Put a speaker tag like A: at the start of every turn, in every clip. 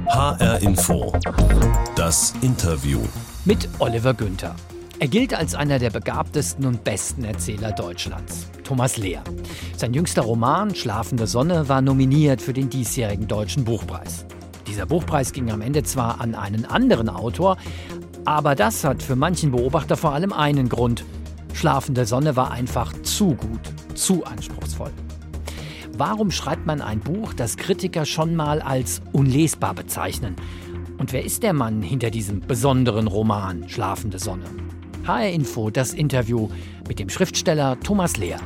A: HR Info. Das Interview.
B: Mit Oliver Günther. Er gilt als einer der begabtesten und besten Erzähler Deutschlands. Thomas Lehr. Sein jüngster Roman Schlafende Sonne war nominiert für den diesjährigen Deutschen Buchpreis. Dieser Buchpreis ging am Ende zwar an einen anderen Autor, aber das hat für manchen Beobachter vor allem einen Grund. Schlafende Sonne war einfach zu gut, zu anspruchsvoll. Warum schreibt man ein Buch, das Kritiker schon mal als unlesbar bezeichnen? Und wer ist der Mann hinter diesem besonderen Roman Schlafende Sonne? HR Info, das Interview mit dem Schriftsteller Thomas Lehr.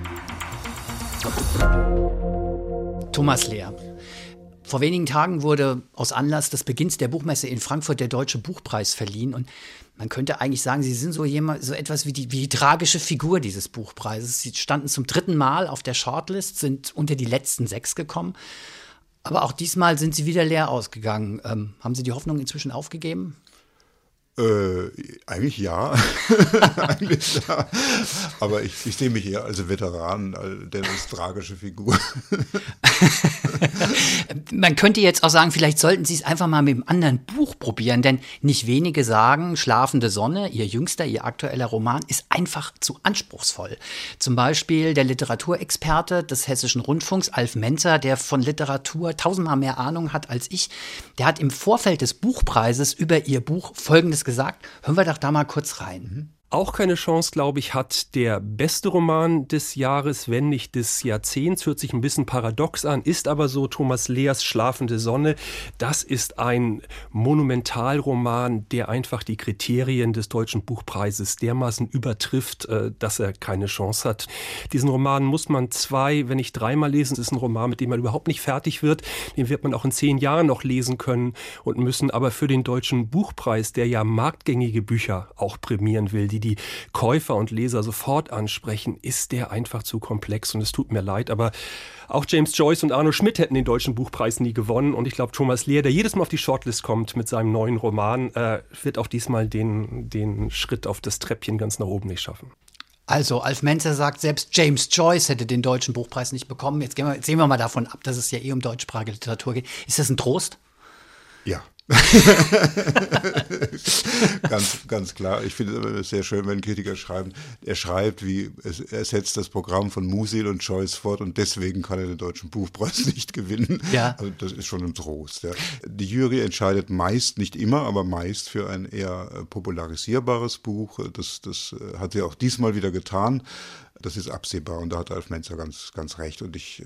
B: Thomas Lehr. Vor wenigen Tagen wurde aus Anlass des Beginns der Buchmesse in Frankfurt der Deutsche Buchpreis verliehen. Und man könnte eigentlich sagen, Sie sind so etwas wie die tragische Figur dieses Buchpreises. Sie standen zum 3. Mal auf der Shortlist, sind unter die letzten 6 gekommen. Aber auch diesmal sind Sie wieder leer ausgegangen. Haben Sie die Hoffnung inzwischen aufgegeben?
C: Eigentlich ja. Eigentlich ja. Aber ich sehe mich eher als Veteran, denn als tragische Figur.
B: Man könnte jetzt auch sagen, vielleicht sollten Sie es einfach mal mit einem anderen Buch probieren, denn nicht wenige sagen, Schlafende Sonne, Ihr aktueller Roman, ist einfach zu anspruchsvoll. Zum Beispiel der Literaturexperte des Hessischen Rundfunks, Alf Menzer, der von Literatur 1000-mal mehr Ahnung hat als ich, der hat im Vorfeld des Buchpreises über Ihr Buch Folgendes gesagt. Hören wir doch da mal kurz rein.
D: Auch keine Chance, glaube ich, hat der beste Roman des Jahres, wenn nicht des Jahrzehnts. Hört sich ein bisschen paradox an, ist aber so. Thomas Lehrs Schlafende Sonne, das ist ein Monumentalroman, der einfach die Kriterien des Deutschen Buchpreises dermaßen übertrifft, dass er keine Chance hat. Diesen Roman muss man 2, wenn nicht 3-mal lesen. Es ist ein Roman, mit dem man überhaupt nicht fertig wird. Den wird man auch in 10 Jahren noch lesen können und müssen. Aber für den Deutschen Buchpreis, der ja marktgängige Bücher auch prämieren will, die Käufer und Leser sofort ansprechen, ist der einfach zu komplex und es tut mir leid, aber auch James Joyce und Arno Schmidt hätten den Deutschen Buchpreis nie gewonnen und ich glaube Thomas Lehr, der jedes Mal auf die Shortlist kommt mit seinem neuen Roman, wird auch diesmal den Schritt auf das Treppchen ganz nach oben nicht schaffen.
B: Also, Alf Menzer sagt, selbst James Joyce hätte den Deutschen Buchpreis nicht bekommen. Jetzt sehen wir mal davon ab, dass es ja um deutschsprachige Literatur geht. Ist das ein Trost?
C: Ja. ganz klar. Ich finde es sehr schön, wenn Kritiker schreiben. Er schreibt, er setzt das Programm von Musil und Joyce fort und deswegen kann er den Deutschen Buchpreis nicht gewinnen. Ja. Also das ist schon ein Trost. Ja. Die Jury entscheidet meist, nicht immer, aber meist für ein eher popularisierbares Buch. Das hat sie auch diesmal wieder getan. Das ist absehbar und da hat Alf Menzer ganz recht und ich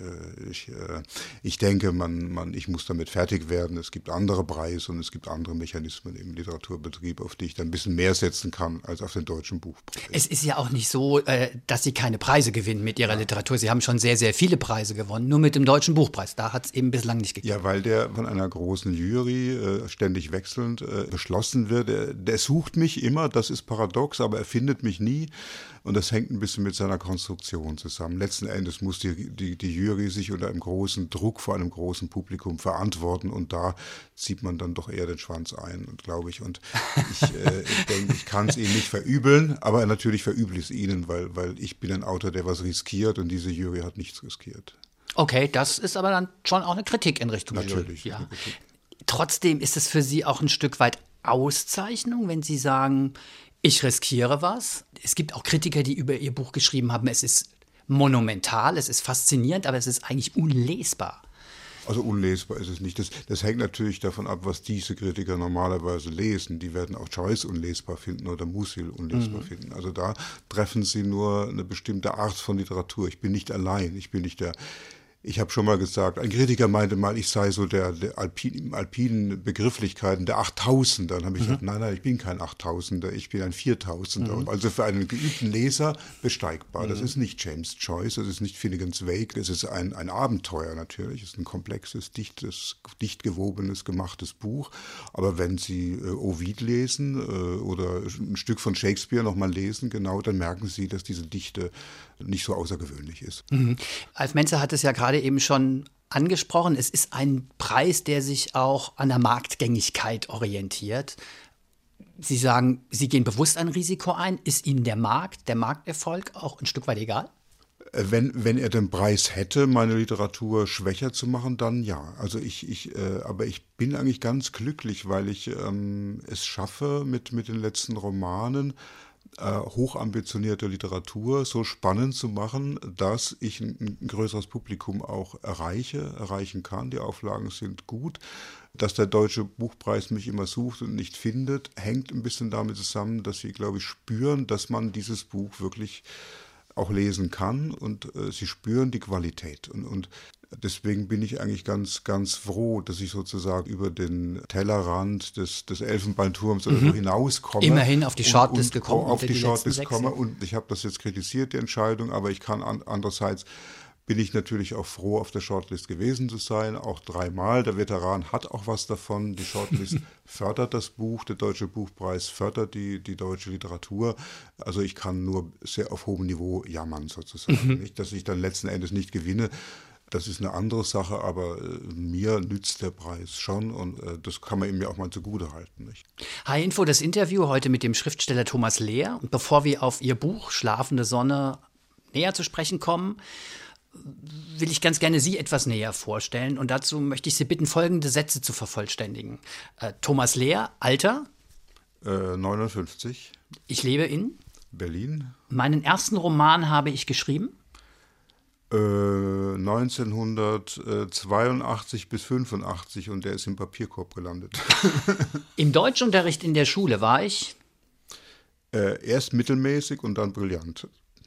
C: denke, ich muss damit fertig werden. Es gibt andere Preise und es gibt andere Mechanismen im Literaturbetrieb, auf die ich dann ein bisschen mehr setzen kann als auf den Deutschen Buchpreis.
B: Es ist ja auch nicht so, dass Sie keine Preise gewinnen mit Ihrer Literatur. Sie haben schon sehr, sehr viele Preise gewonnen, nur mit dem Deutschen Buchpreis. Da hat es eben bislang nicht geklappt.
C: Ja, weil der von einer großen Jury ständig wechselnd beschlossen wird. Der sucht mich immer, das ist paradox, aber er findet mich nie. Und das hängt ein bisschen mit seiner Konstruktion zusammen. Letzten Endes muss die Jury sich unter einem großen Druck vor einem großen Publikum verantworten und da zieht man dann doch eher den Schwanz ein, glaube ich. Und ich denke, ich kann es ihnen nicht verübeln, aber natürlich verübel ich es ihnen, weil ich bin ein Autor, der was riskiert und diese Jury hat nichts riskiert.
B: Okay, das ist aber dann schon auch eine Kritik in Richtung
C: natürlich,
B: Jury. Ja. Trotzdem ist es für Sie auch ein Stück weit Auszeichnung, wenn Sie sagen, ich riskiere was. Es gibt auch Kritiker, die über ihr Buch geschrieben haben, es ist monumental, es ist faszinierend, aber es ist eigentlich unlesbar.
C: Also unlesbar ist es nicht. Das hängt natürlich davon ab, was diese Kritiker normalerweise lesen. Die werden auch Joyce unlesbar finden oder Musil unlesbar finden. Also da treffen sie nur eine bestimmte Art von Literatur. Ich bin nicht allein, ich habe schon mal gesagt, ein Kritiker meinte mal, ich sei so der alpinen Begrifflichkeiten, der 8000er. Dann habe ich gesagt, nein, ich bin kein 8000er, ich bin ein 4000er. Also für einen geübten Leser besteigbar. Das ist nicht James Joyce, das ist nicht Finnegans Wake, es ist ein Abenteuer natürlich. Es ist ein komplexes, dicht gewobenes, gemachtes Buch. Aber wenn Sie Ovid lesen oder ein Stück von Shakespeare nochmal lesen, genau, dann merken Sie, dass diese Dichte nicht so außergewöhnlich ist.
B: Alf Menzer hat es ja gerade eben schon angesprochen. Es ist ein Preis, der sich auch an der Marktgängigkeit orientiert. Sie sagen, Sie gehen bewusst ein Risiko ein. Ist Ihnen der Markterfolg auch ein Stück weit egal?
C: Wenn er den Preis hätte, meine Literatur schwächer zu machen, dann ja. Also aber ich bin eigentlich ganz glücklich, weil ich es schaffe, mit den letzten Romanen hochambitionierte Literatur so spannend zu machen, dass ich ein größeres Publikum auch erreichen kann. Die Auflagen sind gut. Dass der Deutsche Buchpreis mich immer sucht und nicht findet, hängt ein bisschen damit zusammen, dass sie, glaube ich, spüren, dass man dieses Buch wirklich auch lesen kann und sie spüren die Qualität. Und deswegen bin ich eigentlich ganz, ganz froh, dass ich sozusagen über den Tellerrand des Elfenbeinturms oder so hinauskomme.
B: Immerhin auf die Shortlist gekommen.
C: Auf die Shortlist komme. Und ich habe das jetzt kritisiert, die Entscheidung, aber ich kann andererseits bin ich natürlich auch froh, auf der Shortlist gewesen zu sein, auch 3-mal. Der Veteran hat auch was davon. Die Shortlist fördert das Buch, der Deutsche Buchpreis fördert die deutsche Literatur. Also ich kann nur sehr auf hohem Niveau jammern sozusagen. Nicht, dass ich dann letzten Endes nicht gewinne, das ist eine andere Sache, aber mir nützt der Preis schon und das kann man ihm ja auch mal zugute halten. Nicht?
B: H-Info, das Interview heute mit dem Schriftsteller Thomas Lehr. Und bevor wir auf Ihr Buch Schlafende Sonne näher zu sprechen kommen, will ich ganz gerne Sie etwas näher vorstellen. Und dazu möchte ich Sie bitten, folgende Sätze zu vervollständigen. Thomas Lehr, Alter?
C: 59.
B: Ich lebe in?
C: Berlin.
B: Meinen ersten Roman habe ich geschrieben?
C: 1982 bis 85 und der ist im Papierkorb gelandet.
B: Im Deutschunterricht in der Schule war ich?
C: Erst mittelmäßig und dann brillant.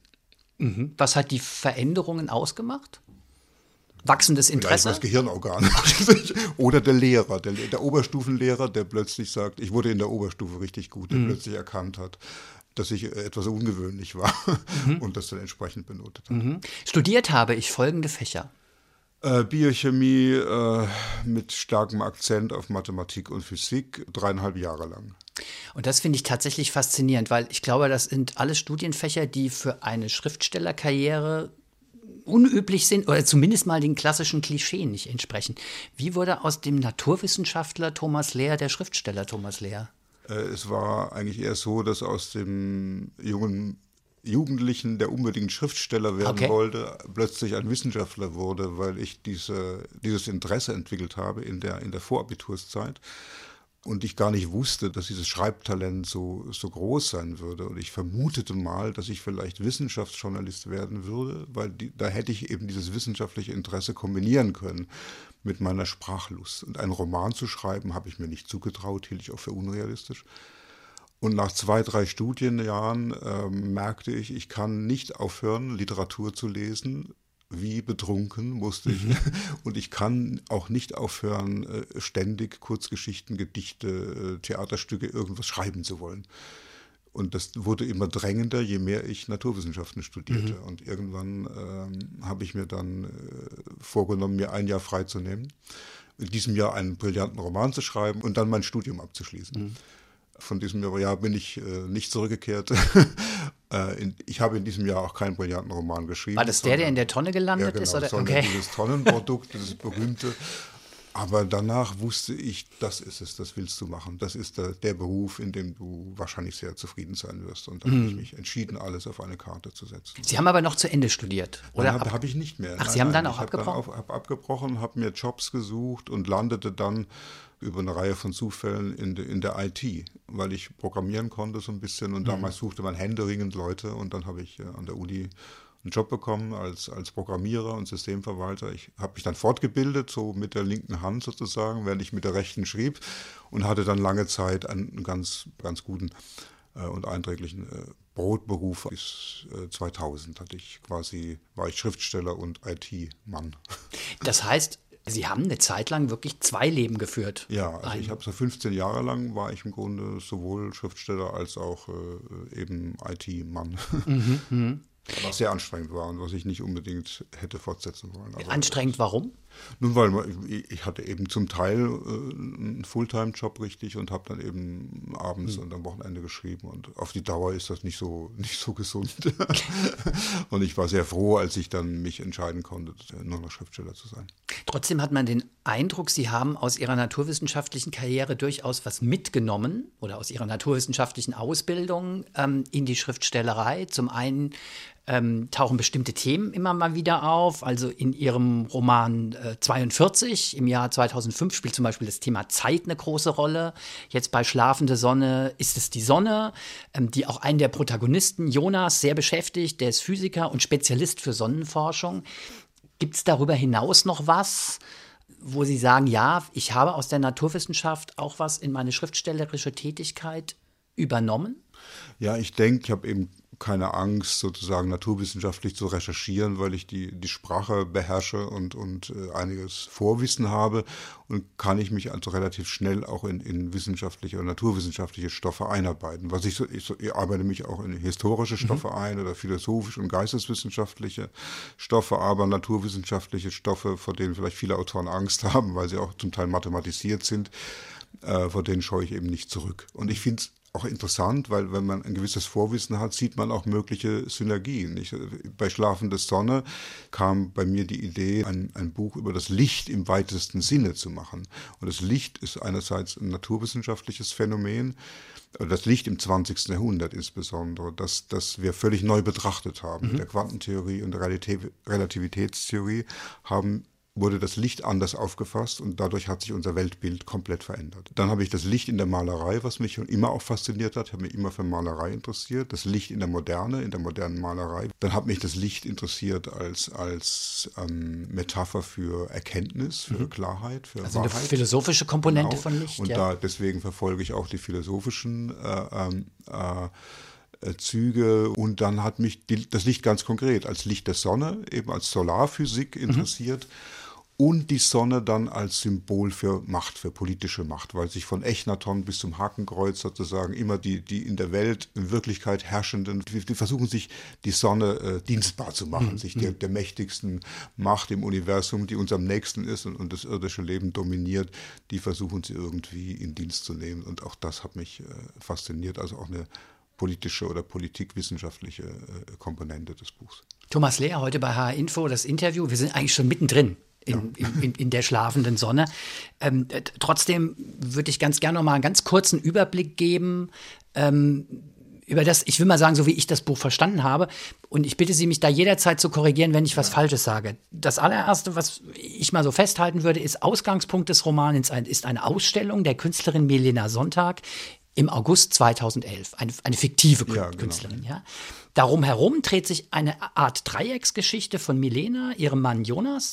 B: Was hat die Veränderungen ausgemacht? Wachsendes Interesse?
C: Das Gehirnorgan. Oder der Lehrer, der Oberstufenlehrer, der plötzlich sagt, ich wurde in der Oberstufe richtig gut, der plötzlich erkannt hat, dass ich etwas ungewöhnlich war und das dann entsprechend benotet hat.
B: Studiert habe ich folgende Fächer.
C: Biochemie mit starkem Akzent auf Mathematik und Physik, 3,5 Jahre lang.
B: Und das finde ich tatsächlich faszinierend, weil ich glaube, das sind alles Studienfächer, die für eine Schriftstellerkarriere unüblich sind oder zumindest mal den klassischen Klischeen nicht entsprechen. Wie wurde aus dem Naturwissenschaftler Thomas Lehr der Schriftsteller Thomas Lehr?
C: Es war eigentlich eher so, dass aus dem Jugendlichen, der unbedingt Schriftsteller werden wollte, plötzlich ein Wissenschaftler wurde, weil ich dieses Interesse entwickelt habe in der Vorabiturszeit. Und ich gar nicht wusste, dass dieses Schreibtalent so groß sein würde. Und ich vermutete mal, dass ich vielleicht Wissenschaftsjournalist werden würde, weil da hätte ich eben dieses wissenschaftliche Interesse kombinieren können mit meiner Sprachlust. Und einen Roman zu schreiben, habe ich mir nicht zugetraut, hielt ich auch für unrealistisch. Und nach 2-3 Studienjahren merkte ich, ich kann nicht aufhören, Literatur zu lesen. Wie betrunken musste ich. Und ich kann auch nicht aufhören, ständig Kurzgeschichten, Gedichte, Theaterstücke, irgendwas schreiben zu wollen. Und das wurde immer drängender, je mehr ich Naturwissenschaften studierte. Und irgendwann habe ich mir dann vorgenommen, mir 1 Jahr freizunehmen, in diesem Jahr einen brillanten Roman zu schreiben und dann mein Studium abzuschließen. Von diesem Jahr bin ich nicht zurückgekehrt. Ich habe in diesem Jahr auch keinen brillanten Roman geschrieben.
B: War das der in der Tonne gelandet ist? Oder?
C: Sondern dieses Tonnenprodukt, dieses berühmte. Aber danach wusste ich, das ist es, das willst du machen. Das ist der Beruf, in dem du wahrscheinlich sehr zufrieden sein wirst. Und dann habe ich mich entschieden, alles auf eine Karte zu setzen.
B: Sie haben aber noch zu Ende studiert, oder?
C: Habe ich nicht mehr.
B: Ach, Sie haben dann auch abgebrochen?
C: Ich habe abgebrochen, habe mir Jobs gesucht und landete dann über eine Reihe von Zufällen in der IT, weil ich programmieren konnte so ein bisschen. Und damals suchte man händeringend Leute. Und dann habe ich an der Uni einen Job bekommen als Programmierer und Systemverwalter. Ich habe mich dann fortgebildet, so mit der linken Hand sozusagen, während ich mit der rechten schrieb und hatte dann lange Zeit einen ganz, ganz guten und einträglichen Brotberuf. Bis 2000 war ich Schriftsteller und IT-Mann.
B: Das heißt, Sie haben eine Zeit lang wirklich 2 Leben geführt.
C: Ja, also ich habe so 15 Jahre lang war ich im Grunde sowohl Schriftsteller als auch eben IT-Mann. Was sehr anstrengend war und was ich nicht unbedingt hätte fortsetzen wollen. Also
B: anstrengend, warum?
C: Nun, weil ich hatte eben zum Teil einen Fulltime-Job richtig und habe dann eben abends und am Wochenende geschrieben. Und auf die Dauer ist das nicht so gesund. Und ich war sehr froh, als ich dann mich entscheiden konnte, nur noch Schriftsteller zu sein.
B: Trotzdem hat man den Eindruck, Sie haben aus Ihrer naturwissenschaftlichen Karriere durchaus was mitgenommen oder aus Ihrer naturwissenschaftlichen Ausbildung in die Schriftstellerei. Zum einen tauchen bestimmte Themen immer mal wieder auf. Also in ihrem Roman 42 im Jahr 2005 spielt zum Beispiel das Thema Zeit eine große Rolle. Jetzt bei Schlafende Sonne ist es die Sonne, die auch einen der Protagonisten, Jonas, sehr beschäftigt. Der ist Physiker und Spezialist für Sonnenforschung. Gibt es darüber hinaus noch was, wo Sie sagen, ja, ich habe aus der Naturwissenschaft auch was in meine schriftstellerische Tätigkeit übernommen?
C: Ja, ich denke, ich habe eben keine Angst, sozusagen naturwissenschaftlich zu recherchieren, weil ich die Sprache beherrsche und einiges Vorwissen habe, und kann ich mich also relativ schnell auch in wissenschaftliche oder naturwissenschaftliche Stoffe einarbeiten. Ich arbeite mich auch in historische Stoffe ein oder philosophische und geisteswissenschaftliche Stoffe, aber naturwissenschaftliche Stoffe, vor denen vielleicht viele Autoren Angst haben, weil sie auch zum Teil mathematisiert sind, vor denen scheue ich eben nicht zurück. Und ich finde es auch interessant, weil wenn man ein gewisses Vorwissen hat, sieht man auch mögliche Synergien. Bei Schlafende Sonne kam bei mir die Idee, ein Buch über das Licht im weitesten Sinne zu machen. Und das Licht ist einerseits ein naturwissenschaftliches Phänomen, das Licht im 20. Jahrhundert insbesondere, das wir völlig neu betrachtet haben. Mit der Quantentheorie und der Relativitätstheorie wurde das Licht anders aufgefasst, und dadurch hat sich unser Weltbild komplett verändert. Dann habe ich das Licht in der Malerei, was mich schon immer auch fasziniert hat. Ich habe mich immer für Malerei interessiert. Das Licht in der modernen Malerei. Dann hat mich das Licht interessiert als Metapher für Erkenntnis, für Klarheit, für
B: also
C: Wahrheit.
B: Eine philosophische Komponente von Licht.
C: Und deswegen verfolge ich auch die philosophischen Züge, und dann hat mich das Licht ganz konkret als Licht der Sonne, eben als Solarphysik interessiert. Und die Sonne dann als Symbol für Macht, für politische Macht, weil sich von Echnaton bis zum Hakenkreuz sozusagen immer die in der Welt in Wirklichkeit Herrschenden, die versuchen sich die Sonne dienstbar zu machen, sich der mächtigsten Macht im Universum, die uns am nächsten ist und das irdische Leben dominiert, die versuchen sie irgendwie in Dienst zu nehmen. Und auch das hat mich fasziniert, also auch eine politische oder politikwissenschaftliche Komponente des Buchs.
B: Thomas Lehr, heute bei HR Info, das Interview. Wir sind eigentlich schon mittendrin in der schlafenden Sonne. Trotzdem würde ich ganz gerne noch mal einen ganz kurzen Überblick geben über das, ich will mal sagen, so wie ich das Buch verstanden habe. Und ich bitte Sie, mich da jederzeit zu korrigieren, wenn ich was Falsches sage. Das allererste, was ich mal so festhalten würde, ist, Ausgangspunkt des Romans ist eine Ausstellung der Künstlerin Milena Sonntag im August 2011. Eine fiktive Künstlerin. Ja. Darum herum dreht sich eine Art Dreiecksgeschichte von Milena, ihrem Mann Jonas,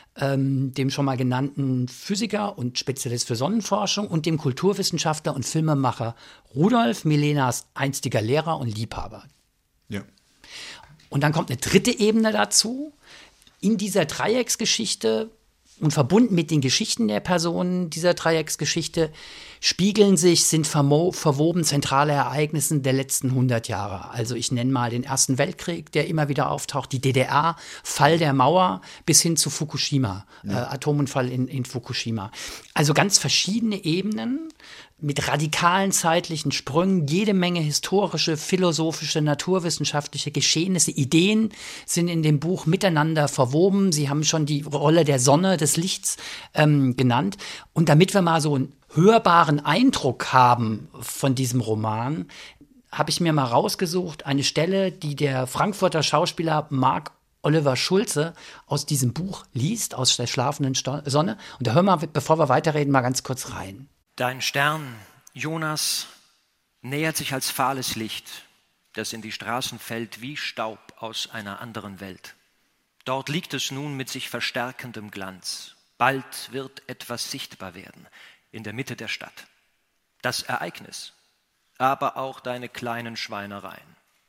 B: dem schon mal genannten Physiker und Spezialist für Sonnenforschung, und dem Kulturwissenschaftler und Filmemacher Rudolf, Milenas einstiger Lehrer und Liebhaber.
C: Ja.
B: Und dann kommt eine dritte Ebene dazu. In dieser Dreiecksgeschichte und verbunden mit den Geschichten der Personen dieser Dreiecksgeschichte sind verwoben zentrale Ereignisse der letzten 100 Jahre. Also ich nenne mal den Ersten Weltkrieg, der immer wieder auftaucht, die DDR, Fall der Mauer bis hin zu Fukushima, Atomunfall in Fukushima. Also ganz verschiedene Ebenen mit radikalen zeitlichen Sprüngen, jede Menge historische, philosophische, naturwissenschaftliche Geschehnisse, Ideen sind in dem Buch miteinander verwoben. Sie haben schon die Rolle der Sonne, des Lichts genannt. Und damit wir mal so einen hörbaren Eindruck haben von diesem Roman, habe ich mir mal rausgesucht, eine Stelle, die der Frankfurter Schauspieler Marc Oliver Schulze aus diesem Buch liest, aus der schlafenden Sonne. Und da hören wir, bevor wir weiterreden, mal ganz kurz rein.
E: Dein Stern, Jonas, nähert sich als fahles Licht, das in die Straßen fällt wie Staub aus einer anderen Welt. Dort liegt es nun mit sich verstärkendem Glanz. Bald wird etwas sichtbar werden in der Mitte der Stadt. Das Ereignis, aber auch deine kleinen Schweinereien.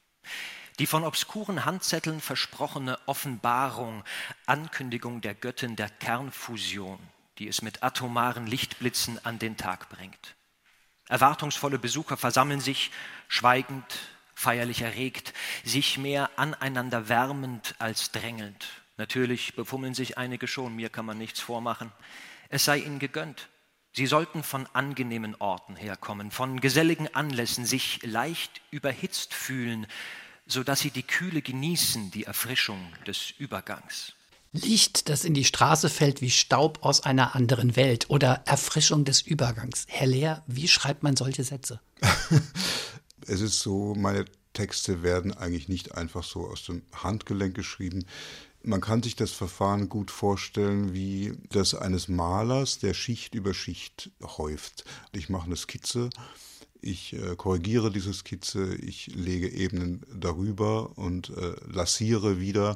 E: Die von obskuren Handzetteln versprochene Offenbarung, Ankündigung der Göttin der Kernfusion, die es mit atomaren Lichtblitzen an den Tag bringt. Erwartungsvolle Besucher versammeln sich, schweigend, feierlich erregt, sich mehr aneinander wärmend als drängelnd. Natürlich befummeln sich einige schon, mir kann man nichts vormachen. Es sei ihnen gegönnt. Sie sollten von angenehmen Orten herkommen, von geselligen Anlässen, sich leicht überhitzt fühlen, sodass sie die Kühle genießen, die Erfrischung des Übergangs.
B: Licht, das in die Straße fällt wie Staub aus einer anderen Welt oder Erfrischung des Übergangs. Herr Lehr, wie schreibt man solche Sätze?
C: Es ist so, meine Texte werden eigentlich nicht einfach so aus dem Handgelenk geschrieben. Man kann sich das Verfahren gut vorstellen wie das eines Malers, der Schicht über Schicht häuft. Ich mache eine Skizze, ich korrigiere diese Skizze, ich lege Ebenen darüber und lassiere wieder.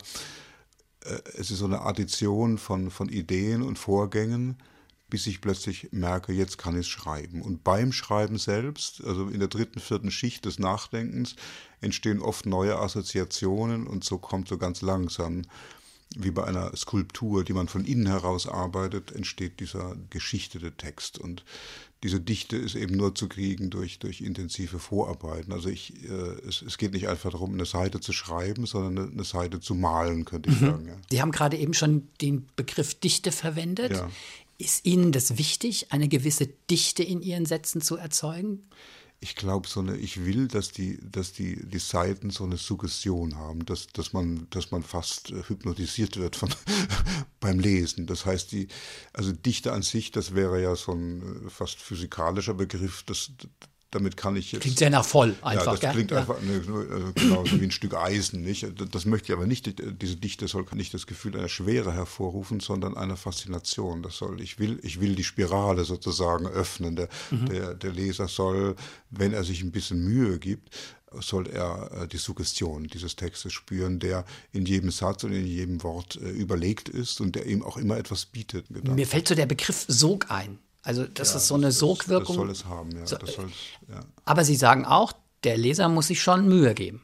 C: Es ist so eine Addition von Ideen und Vorgängen, bis ich plötzlich merke, jetzt kann ich schreiben. Und beim Schreiben selbst, also in der 3., 4. Schicht des Nachdenkens, entstehen oft neue Assoziationen und so kommt so ganz langsam, wie bei einer Skulptur, die man von innen heraus arbeitet, entsteht dieser geschichtete Text. Und diese Dichte ist eben nur zu kriegen durch intensive Vorarbeiten. Also es geht nicht einfach darum, eine Seite zu schreiben, sondern eine Seite zu malen, könnte ich sagen. Ja.
B: Sie haben gerade eben schon den Begriff Dichte verwendet.
C: Ja.
B: Ist Ihnen das wichtig, eine gewisse Dichte in Ihren Sätzen zu erzeugen?
C: Ich glaube, ich will, dass die Seiten so eine Suggestion haben, dass man fast hypnotisiert wird beim Lesen. Das heißt, also Dichte an sich, das wäre ja so ein fast physikalischer Begriff, damit kann ich jetzt...
B: Klingt sehr nach voll einfach,
C: ja, das klingt einfach genauso wie ein Stück Eisen, nicht? Das möchte ich aber nicht, diese Dichte soll nicht das Gefühl einer Schwere hervorrufen, sondern einer Faszination. Ich will die Spirale sozusagen öffnen. Der Leser soll, wenn er sich ein bisschen Mühe gibt, soll er die Suggestion dieses Textes spüren, der in jedem Satz und in jedem Wort überlegt ist und der ihm auch immer etwas bietet.
B: Mir fällt so der Begriff Sog ein. Also das ist so eine Sogwirkung.
C: Das soll es haben, ja. Ja.
B: Aber Sie sagen auch, der Leser muss sich schon Mühe geben.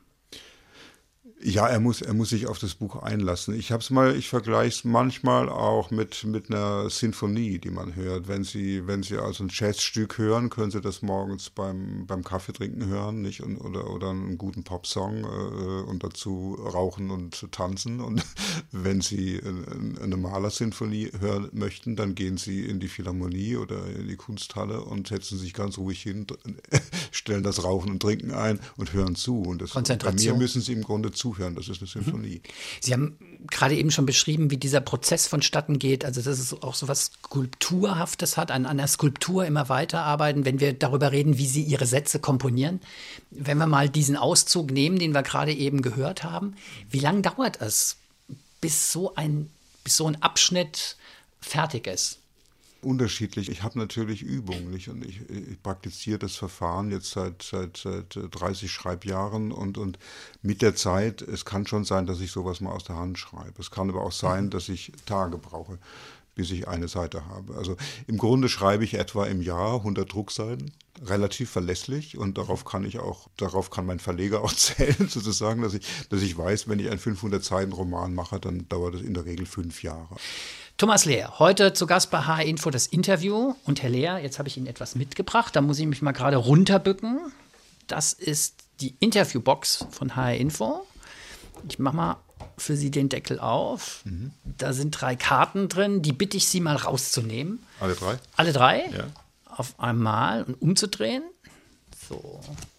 C: Ja, er muss sich auf das Buch einlassen. Ich vergleiche es manchmal auch mit einer Sinfonie, die man hört. Wenn Sie also ein Jazzstück hören, können Sie das morgens beim Kaffeetrinken hören, nicht? Oder einen guten Popsong und dazu rauchen und tanzen. Und wenn Sie eine Malersinfonie hören möchten, dann gehen Sie in die Philharmonie oder in die Kunsthalle und setzen sich ganz ruhig hin, stellen das Rauchen und Trinken ein und hören zu. Und bei mir müssen Sie im Grunde zuhören. Das ist eine Sinfonie.
B: Sie haben gerade eben schon beschrieben, wie dieser Prozess vonstatten geht. Also dass es auch so was Skulpturhaftes hat, an einer Skulptur immer weiterarbeiten, wenn wir darüber reden, wie Sie Ihre Sätze komponieren. Wenn wir mal diesen Auszug nehmen, den wir gerade eben gehört haben, wie lange dauert es, bis so ein Abschnitt fertig ist?
C: Unterschiedlich. Ich habe natürlich Übung, nicht? Und ich praktiziere das Verfahren jetzt seit 30 Schreibjahren und mit der Zeit, es kann schon sein, dass ich sowas mal aus der Hand schreibe. Es kann aber auch sein, dass ich Tage brauche, bis ich eine Seite habe. Also im Grunde schreibe ich etwa im Jahr 100 Druckseiten, relativ verlässlich, und darauf kann mein Verleger auch zählen, sozusagen, dass ich weiß, wenn ich einen 500-Seiten-Roman mache, dann dauert es in der Regel 5 Jahre.
B: Thomas Lehr, heute zu Gast bei HR Info das Interview. Und Herr Lehr, jetzt habe ich Ihnen etwas mitgebracht, da muss ich mich mal gerade runterbücken. Das ist die Interviewbox von HR Info. Ich mache mal für Sie den Deckel auf. Da sind 3 Karten drin, die bitte ich Sie mal rauszunehmen.
C: Alle 3?
B: Alle 3?
C: Ja.
B: Auf einmal und umzudrehen. So.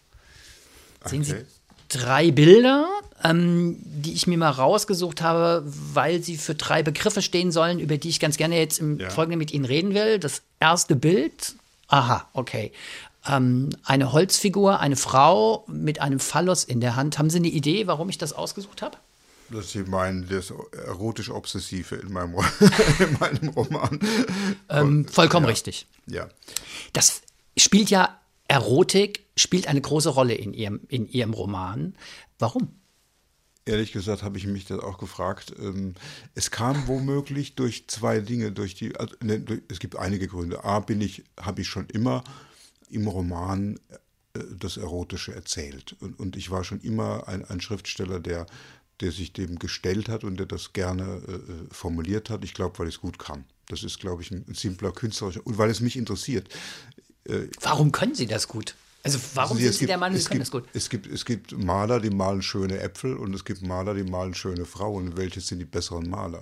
B: Sehen Sie 3 Bilder, die ich mir mal rausgesucht habe, weil sie für 3 Begriffe stehen sollen, über die ich ganz gerne jetzt im Folgenden mit Ihnen reden will. Das erste Bild, aha, okay. Eine Holzfigur, eine Frau mit einem Phallus in der Hand. Haben Sie eine Idee, warum ich das ausgesucht habe?
C: Sie meinen das erotisch-obsessive in meinem Roman.
B: Vollkommen richtig.
C: Ja.
B: Das spielt ja, Erotik spielt eine große Rolle in Ihrem Roman. Warum?
C: Ehrlich gesagt habe ich mich das auch gefragt. Es kam womöglich durch 2 Dinge. Es gibt einige Gründe. A, habe ich schon immer im Roman das Erotische erzählt. Und ich war schon immer ein Schriftsteller, der sich dem gestellt hat und der das gerne formuliert hat. Ich glaube, weil ich es gut kann. Das ist, glaube ich, ein simpler künstlerischer. Und weil es mich interessiert.
B: Warum können Sie das gut? Also warum sind Sie der Meinung, Sie können das gut?
C: Es gibt Maler, die malen schöne Äpfel, und es gibt Maler, die malen schöne Frauen. Welche sind die besseren Maler?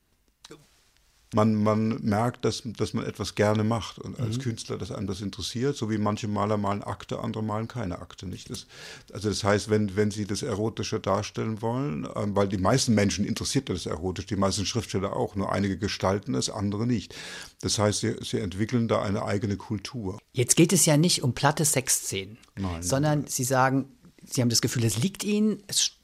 C: Man merkt, dass man etwas gerne macht und als Künstler, dass einem das interessiert, so wie manche Maler malen Akte, andere malen keine Akte. Nicht? Das heißt, wenn Sie das Erotische darstellen wollen, weil die meisten Menschen interessiert das Erotisch, die meisten Schriftsteller auch, nur einige gestalten es, andere nicht. Das heißt, sie entwickeln da eine eigene Kultur.
B: Jetzt geht es ja nicht um platte Sexszenen, sondern Sie sagen, Sie haben das Gefühl, es liegt Ihnen,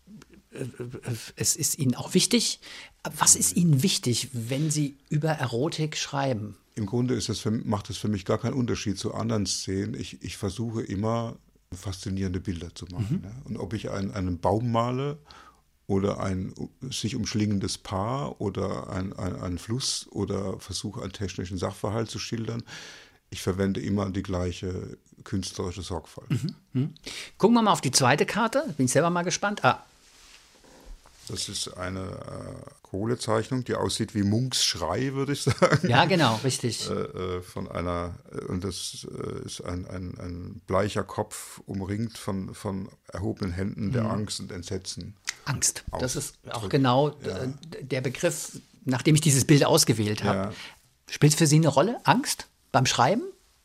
B: es ist Ihnen auch wichtig. Was ist Ihnen wichtig, wenn Sie über Erotik schreiben?
C: Im Grunde macht es für mich gar keinen Unterschied zu anderen Szenen. Ich versuche immer, faszinierende Bilder zu machen. Ja. Und ob ich einen Baum male oder ein sich umschlingendes Paar oder einen Fluss oder versuche, einen technischen Sachverhalt zu schildern, ich verwende immer die gleiche künstlerische Sorgfalt.
B: Gucken wir mal auf die zweite Karte. Bin ich selber mal gespannt.
C: Das ist eine Kohlezeichnung, die aussieht wie Munks Schrei, würde ich sagen.
B: Ja, genau, richtig.
C: Und das ist ein bleicher Kopf, umringt von erhobenen Händen der Angst und Entsetzen.
B: Angst, das ist auch genau der Begriff, nachdem ich dieses Bild ausgewählt habe.
C: Ja.
B: Spielt es für Sie eine Rolle, Angst beim Schreiben?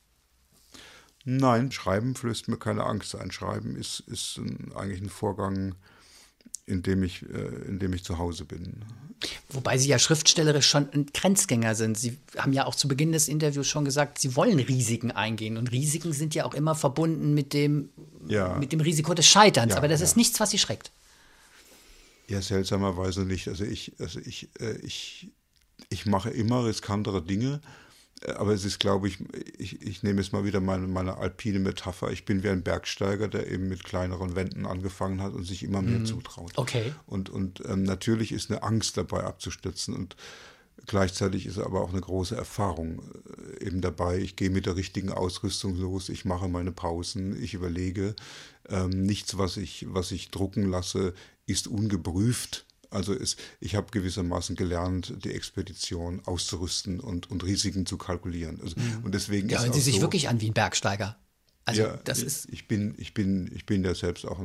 C: Nein, Schreiben flößt mir keine Angst ein. Schreiben ist eigentlich ein Vorgang, in dem ich zu Hause bin.
B: Wobei Sie ja schriftstellerisch schon ein Grenzgänger sind. Sie haben ja auch zu Beginn des Interviews schon gesagt, Sie wollen Risiken eingehen. Und Risiken sind ja auch immer verbunden mit dem Risiko des Scheiterns. Aber das ist nichts, was Sie schreckt.
C: Ja, seltsamerweise nicht. Also ich mache immer riskantere Dinge. Aber es ist, glaube ich nehme jetzt mal wieder meine alpine Metapher. Ich bin wie ein Bergsteiger, der eben mit kleineren Wänden angefangen hat und sich immer mehr zutraut.
B: Okay.
C: Und natürlich ist eine Angst dabei abzustürzen und gleichzeitig ist aber auch eine große Erfahrung eben dabei. Ich gehe mit der richtigen Ausrüstung los, ich mache meine Pausen, ich überlege. Nichts, was ich drucken lasse, ist ungeprüft. Also ich habe gewissermaßen gelernt, die Expedition auszurüsten und Risiken zu kalkulieren. Also, und deswegen
B: ja,
C: ist
B: hören
C: auch
B: Sie sich
C: so,
B: wirklich an wie ein Bergsteiger. Also
C: ja,
B: das ist.
C: Ich bin ja selbst auch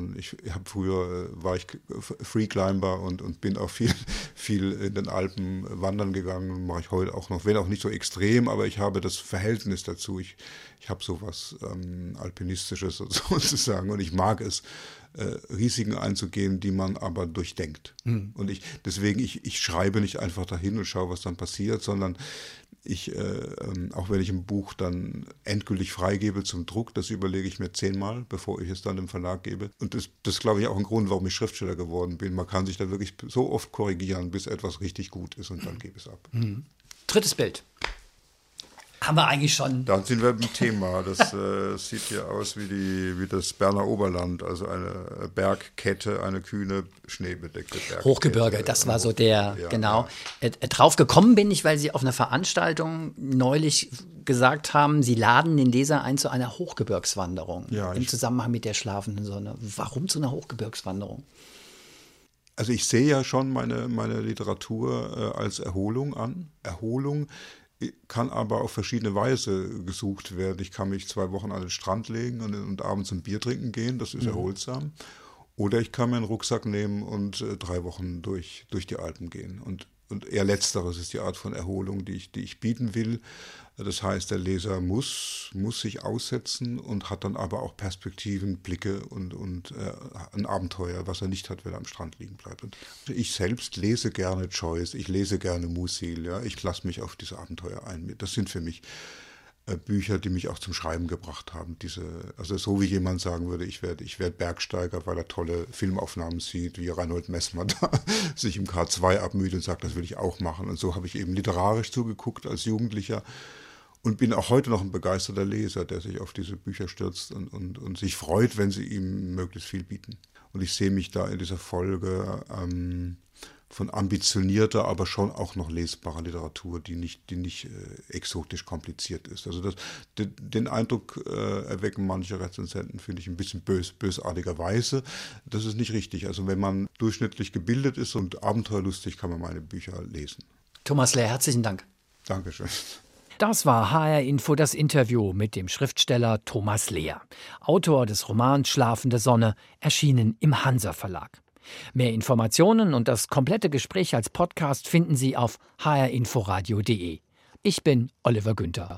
C: war ich Freeclimber und bin auch viel in den Alpen wandern gegangen, mache ich heute auch noch, wenn auch nicht so extrem, aber ich habe das Verhältnis dazu. Ich habe sowas Alpinistisches sozusagen und ich mag es, Risiken einzugehen, die man aber durchdenkt. Und ich schreibe nicht einfach dahin und schaue, was dann passiert, sondern auch wenn ich ein Buch dann endgültig freigebe zum Druck, das überlege ich mir 10-mal, bevor ich es dann dem Verlag gebe. Und das ist, glaube ich, auch ein Grund, warum ich Schriftsteller geworden bin. Man kann sich dann wirklich so oft korrigieren, bis etwas richtig gut ist und dann gebe ich es ab.
B: Drittes Bild. Haben wir eigentlich schon.
C: Dann sind wir im Thema. Das sieht hier aus wie das Berner Oberland, also eine Bergkette, eine kühne, schneebedeckte Bergkette.
B: Hochgebirge, das war so der,
C: ja,
B: genau.
C: Ja.
B: Drauf gekommen bin ich, weil Sie auf einer Veranstaltung neulich gesagt haben, Sie laden den Leser ein zu einer Hochgebirgswanderung im Zusammenhang mit der schlafenden Sonne. Warum zu einer Hochgebirgswanderung?
C: Also ich sehe ja schon meine Literatur als Erholung an. Erholung kann aber auf verschiedene Weise gesucht werden. Ich kann mich 2 Wochen an den Strand legen und abends ein Bier trinken gehen, das ist erholsam. Oder ich kann mir einen Rucksack nehmen und 3 Wochen durch die Alpen gehen. Und eher letzteres ist die Art von Erholung, die ich bieten will. Das heißt, der Leser muss sich aussetzen und hat dann aber auch Perspektiven, Blicke und ein Abenteuer, was er nicht hat, wenn er am Strand liegen bleibt. Und ich selbst lese gerne Joyce, ich lese gerne Musil, ja, ich lasse mich auf diese Abenteuer ein. Das sind für mich Bücher, die mich auch zum Schreiben gebracht haben. Also so wie jemand sagen würde, ich werde Bergsteiger, weil er tolle Filmaufnahmen sieht, wie Reinhold Messmer da sich im K2 abmüht und sagt, das will ich auch machen. Und so habe ich eben literarisch zugeguckt als Jugendlicher und bin auch heute noch ein begeisterter Leser, der sich auf diese Bücher stürzt und sich freut, wenn sie ihm möglichst viel bieten. Und ich sehe mich da in dieser Folge von ambitionierter, aber schon auch noch lesbarer Literatur, die nicht exotisch kompliziert ist. Also den Eindruck erwecken manche Rezensenten, finde ich, ein bisschen bösartigerweise. Das ist nicht richtig. Also wenn man durchschnittlich gebildet ist und abenteuerlustig, kann man meine Bücher lesen.
B: Thomas Lehr, herzlichen Dank.
C: Dankeschön.
B: Das war HR Info, das Interview mit dem Schriftsteller Thomas Lehr, Autor des Romans Schlafende Sonne, erschienen im Hansa Verlag. Mehr Informationen und das komplette Gespräch als Podcast finden Sie auf hrinforadio.de. Ich bin Oliver Günther.